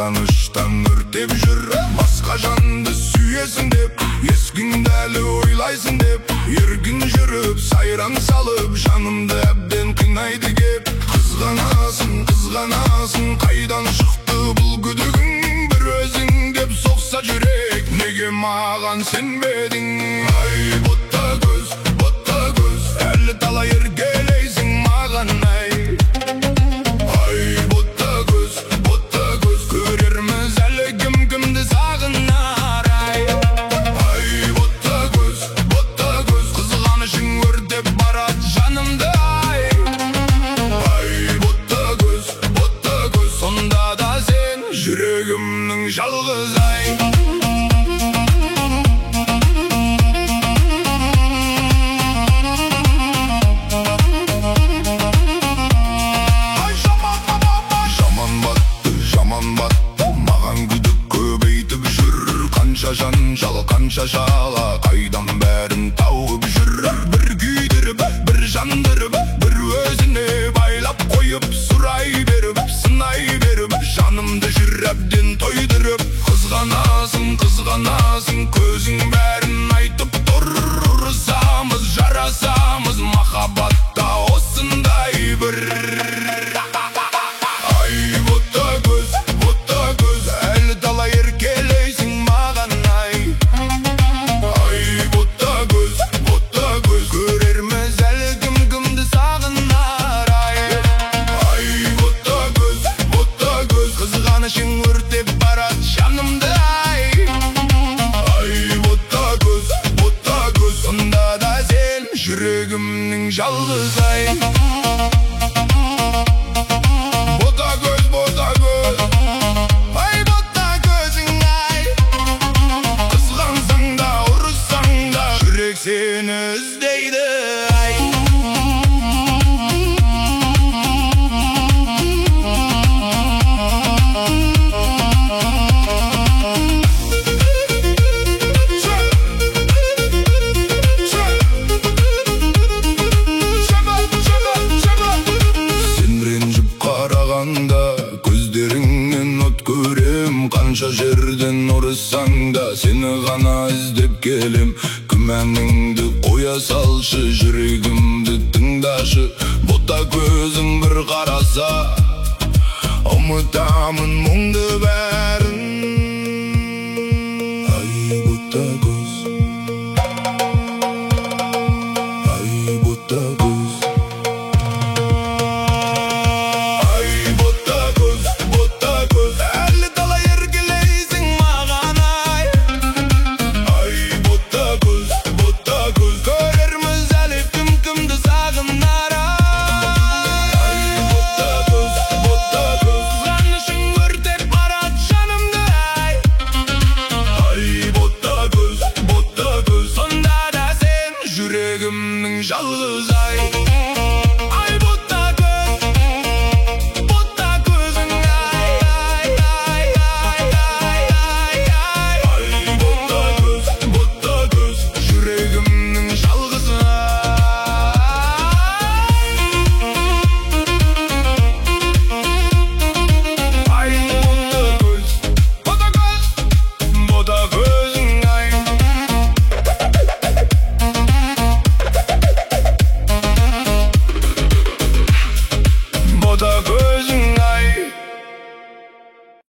қызғаныштан өртеп жүр. Басқа жанды сүйесің деп, ескіңді әлі ойлайсың деп, еркін жүріп сайран салып, жанымды әбден қинайды кеп. Қызғанасың, қызғанасың, қайдан шықты бұл күдігің? Бір өзің деп соқса жүрек, неге маған сенбедің? Ай, ботта көз, әлі талай еркелейсің маған, ай. Ай, ботта көз, көрерміз әлі кім-кімді сағынар, ай. Ай, ботта көз, қызғанышың өртеп барат жанымды, ай. Ай, ботта көз, сонда да сен жүрегімнің жалғыз, ай. Жанжал, қанша жала, қайдан бәрін тауып жүр. Бір күйдіріп, бір жандырып, бір өзіне байлап қойып, сұрай беріп, сынай беріп, жанымды жүр әбден тойдырып. Қызғанасың, қызғанасың, көзің бәрін айтып тұр. Ұрысамыз, жарасамыз, махаббатта осындай бір. Ай, ботта көз, әлі талай еркелейсің маған, ай. Ай, ботта көз, көрерміз әлі кім-кімді сағынар, ай. Ай, ботта көз, қызғанышың өртеп барат жанымды, ай. Ай, ботта көз, сонда да сен жүрегімнің жалғыз, ай. Seni іздейді, ай. Сен ренжіп қарағанда көздеріңнен от көрем. Қанша жерден ұрыссаң да сені ғана іздеп келем. Күмәніңді қоя салшы, жүрегімді тыңдашы. Ботта көзің бір қараса, ұмытамын мұңды бәрін.